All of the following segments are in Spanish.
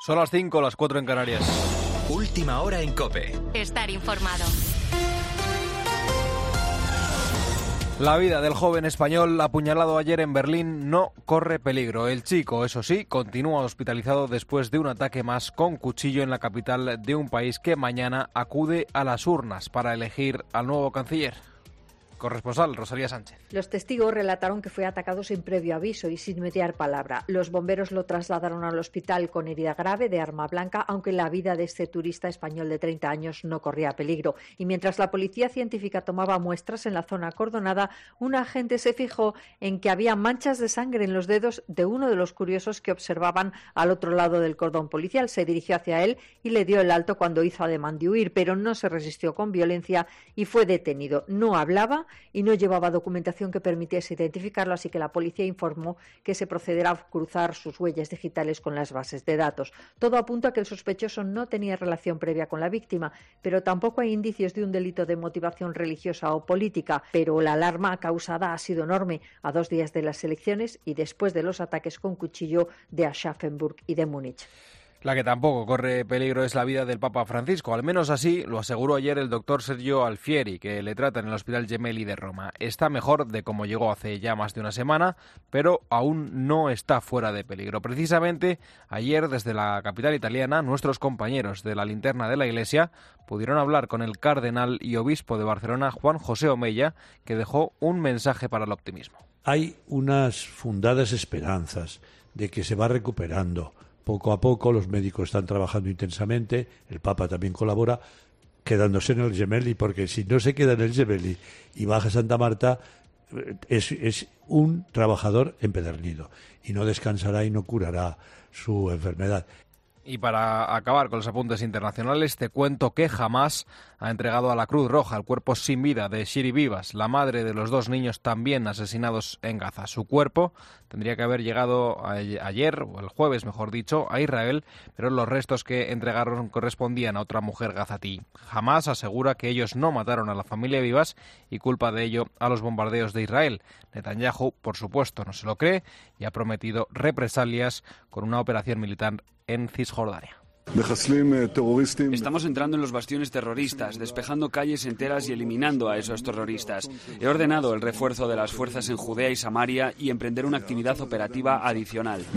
Son las 5, las 4 en Canarias. Última hora en COPE. Estar informado. La vida del joven español apuñalado ayer en Berlín no corre peligro. El chico, eso sí, continúa hospitalizado después de un ataque más con cuchillo en la capital de un país que mañana acude a las urnas para elegir al nuevo canciller. Corresponsal Rosalía Sánchez. Los testigos relataron que fue atacado sin previo aviso y sin mediar palabra. Los bomberos lo trasladaron al hospital con herida grave de arma blanca, aunque la vida de este turista español de 30 años no corría peligro. Y mientras la policía científica tomaba muestras en la zona acordonada, un agente se fijó en que había manchas de sangre en los dedos de uno de los curiosos que observaban al otro lado del cordón policial. Se dirigió hacia él y le dio el alto cuando hizo ademán de huir, pero no se resistió con violencia y fue detenido. No hablaba y no llevaba documentación que permitiese identificarlo, así que la policía informó que se procederá a cruzar sus huellas digitales con las bases de datos. Todo apunta a que el sospechoso no tenía relación previa con la víctima, pero tampoco hay indicios de un delito de motivación religiosa o política. Pero la alarma causada ha sido enorme a 2 días de las elecciones y después de los ataques con cuchillo de Aschaffenburg y de Múnich. La que tampoco corre peligro es la vida del Papa Francisco, al menos así lo aseguró ayer el doctor Sergio Alfieri, que le trata en el Hospital Gemelli de Roma. Está mejor de como llegó hace ya más de una semana, pero aún no está fuera de peligro. Precisamente ayer desde la capital italiana, nuestros compañeros de la Linterna de la Iglesia pudieron hablar con el cardenal y obispo de Barcelona, Juan José Omeya, que dejó un mensaje para el optimismo. Hay unas fundadas esperanzas de que se va recuperando. Poco a poco los médicos están trabajando intensamente, el Papa también colabora, quedándose en el Gemelli, porque si no se queda en el Gemelli y baja a Santa Marta, es un trabajador empedernido y no descansará y no curará su enfermedad. Y para acabar con los apuntes internacionales, te cuento que Hamás ha entregado a la Cruz Roja el cuerpo sin vida de Shiri Vivas, la madre de los 2 niños también asesinados en Gaza. Su cuerpo tendría que haber llegado ayer, o el jueves mejor dicho, a Israel, pero los restos que entregaron correspondían a otra mujer gazatí. Hamás asegura que ellos no mataron a la familia Vivas y culpa de ello a los bombardeos de Israel. Netanyahu, por supuesto, no se lo cree y ha prometido represalias con una operación militar en Cisjordania. Estamos entrando en los bastiones terroristas, despejando calles enteras y eliminando a esos terroristas. He ordenado el refuerzo de las fuerzas en Judea y Samaria y emprender una actividad operativa adicional.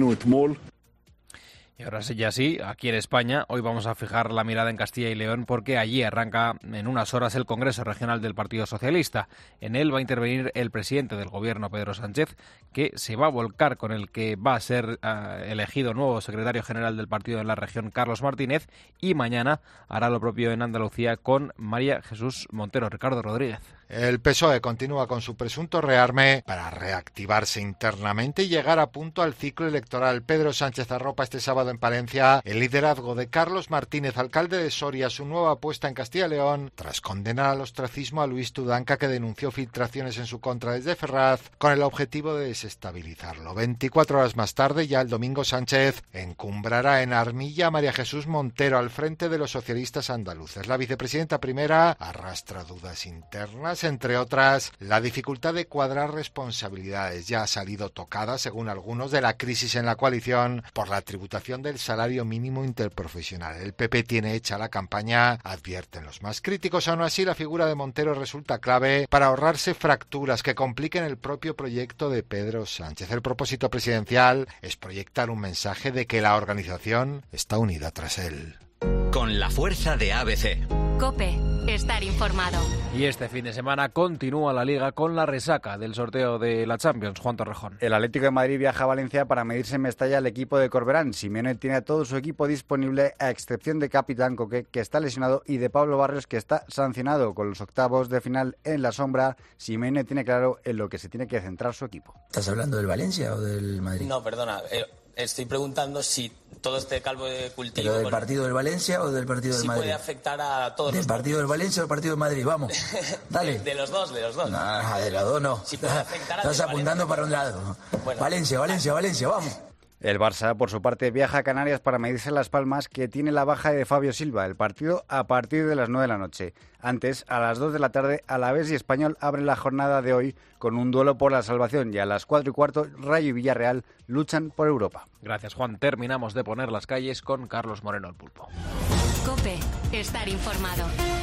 Y ahora sí, ya sí, aquí en España, hoy vamos a fijar la mirada en Castilla y León porque allí arranca en unas horas el Congreso Regional del Partido Socialista. En él va a intervenir el presidente del Gobierno, Pedro Sánchez, que se va a volcar con el que va a ser elegido nuevo secretario general del partido en la región, Carlos Martínez, y mañana hará lo propio en Andalucía con María Jesús Montero. Ricardo Rodríguez. El PSOE continúa con su presunto rearme para reactivarse internamente y llegar a punto al ciclo electoral. Pedro Sánchez arropa este sábado en Palencia el liderazgo de Carlos Martínez, alcalde de Soria, su nueva apuesta en Castilla y León, tras condenar al ostracismo a Luis Tudanca, que denunció filtraciones en su contra desde Ferraz, con el objetivo de desestabilizarlo. 24 horas más tarde, ya el domingo, Sánchez encumbrará en Armilla a María Jesús Montero al frente de los socialistas andaluces. La vicepresidenta primera arrastra dudas internas, entre otras, la dificultad de cuadrar responsabilidades. Ya ha salido tocada, según algunos, de la crisis en la coalición por la tributación del salario mínimo interprofesional. El PP tiene hecha la campaña, advierten los más críticos. Aún así, la figura de Montero resulta clave para ahorrarse fracturas que compliquen el propio proyecto de Pedro Sánchez. El propósito presidencial es proyectar un mensaje de que la organización está unida tras él. Con la fuerza de ABC. COPE, estar informado. Y este fin de semana continúa la Liga con la resaca del sorteo de la Champions. Juan Torrejón. El Atlético de Madrid viaja a Valencia para medirse en Mestalla al equipo de Corberán. Simeone tiene a todo su equipo disponible, a excepción de Capitán Coque, que está lesionado, y de Pablo Barrios, que está sancionado. Con los octavos de final en la sombra, Simeone tiene claro en lo que se tiene que centrar su equipo. ¿Estás hablando del Valencia o del Madrid? No, perdona. Estoy preguntando si todo este calvo de cultivo... ¿Pero del partido del Valencia o del partido del Madrid? Sí puede afectar a todos los... ¿Del partido del Valencia o del partido del Madrid? Vamos, dale. De los dos. No, de los dos no. Si puede afectar a Estás apuntando para un lado. Bueno, Valencia, vamos. El Barça, por su parte, viaja a Canarias para medirse Las Palmas, que tiene la baja de Fabio Silva. El partido a partir de las 9 de la noche. Antes, a las 2 de la tarde, Alavés y Español abren la jornada de hoy con un duelo por la salvación y a las 4:15, Rayo y Villarreal luchan por Europa. Gracias, Juan. Terminamos de poner las calles con Carlos Moreno el Pulpo. COPE. Estar informado.